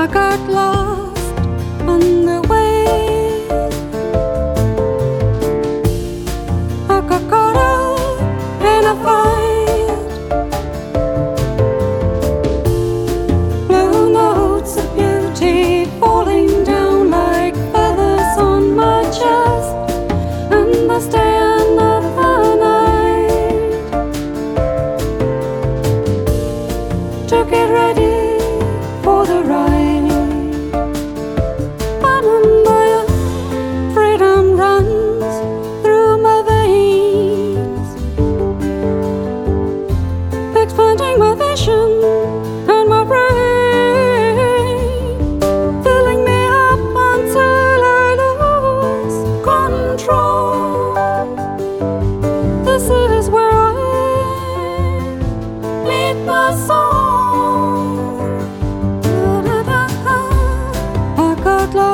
I got lost on the way. I got caught up in a fight. Blue notes of beauty falling down like feathers on my chest, and I stay another night to get ready for the ride. And my freedom runs through my veins, expanding my vision and my brain, filling me up until I lose control. This is where I meet my soul. I got lost